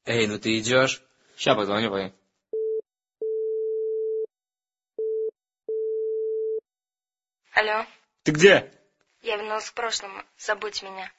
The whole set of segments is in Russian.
Эй, ну ты идешь? Ща позвоню, пока. Алло. Ты где? Я вернулась к прошлому. Забудь меня.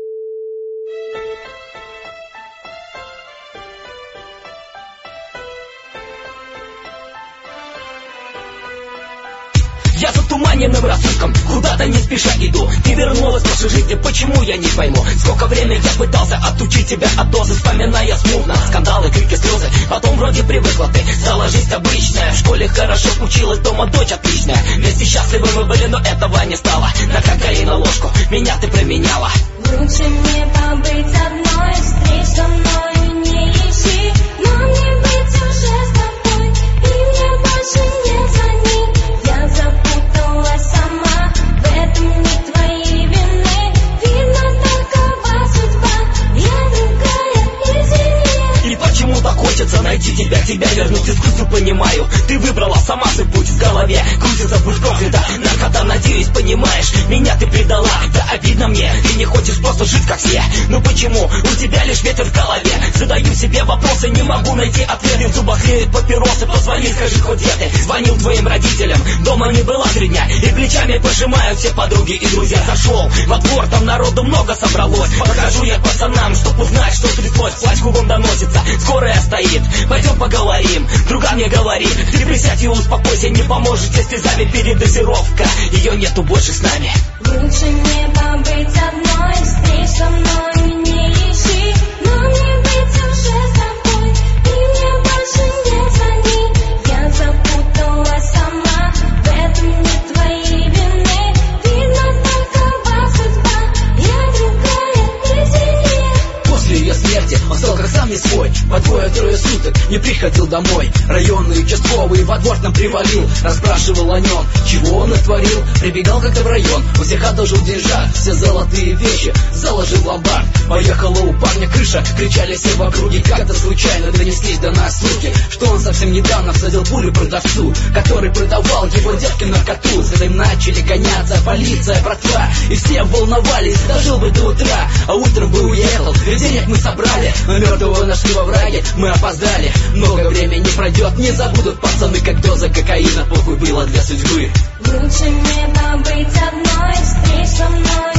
Я затуманенным рассудком куда-то не спеша иду. Ты вернулась в прошлой жизни, почему я не пойму? Сколько времени я пытался отучить тебя от дозы, вспоминая смутно скандалы, крики, слезы. Потом вроде привыкла ты, стала жизнь обычная. В школе хорошо училась, дома дочь отличная. Вместе счастливы мы были, но этого не стало. На кокаин на ложку меня ты променяла. Лучше мне побыть одной, встреч со мною не ищи. Но мне быть уже с тобой, и мне больше не звони. Я запуталась сама, в этом не твоей вины. Видно, такова судьба, я другая, извини. И почему так хочется найти тебя вернуть искусству, понимаю. Ты выбрала сама свой путь в голове, крутится, будь проклята. Наркота, надеюсь, понимаешь, меня ты предала. Да обидно мне, ты не хочешь просто жить как все. Но почему у тебя лишь ветер в голове? Задаю себе вопросы, не могу найти ответы. В зубах реют папиросы, позвони, скажи, хоть где ты. Звонил твоим родителям, дома не была 3 дня. И плечами пожимают все подруги и друзья. Зашел во двор, там народу много собралось. Подхожу я к пацанам, чтоб узнать, что тряслось. Плач кругом доносится, скорая стоит. Пойдем поговорим, друга мне говорит. Ты присядь и успокойся, не поможет, если слезами передозировка. Ее нету больше с нами. Лучше мне побыть одной, встреч со мною не ищи. Но мне быть уже с тобой, и мне больше не звони. Я запуталась сама, в этом не твоей вины. Видно, такова судьба, я другая, извини. После ее смерти он стал как сам не свой. По 2-3 суток не приходил домой. Районный участковый во двор нам привалил. Расспрашивал о нем, чего он натворил. Прибегал как-то в район, у всех одолжил деньжат. Все золотые вещи заложил в ломбард. Поехала у парня крыша, кричали все в округе. Как-то случайно донеслись до нас слухи, что он совсем недавно всадил пулю продавцу, который продавал его девке наркоту. За ним начали гоняться полиция, братва, и все волновались, дожил бы до утра. А утром бы уехал, ведь денег мы собрали, но мертвого нашли во враге, мы опоздали. Много времени пройдет, не забудут пацаны, как доза кокаина похуй было для судьбы. Лучше мне побыть одной, встреч со мной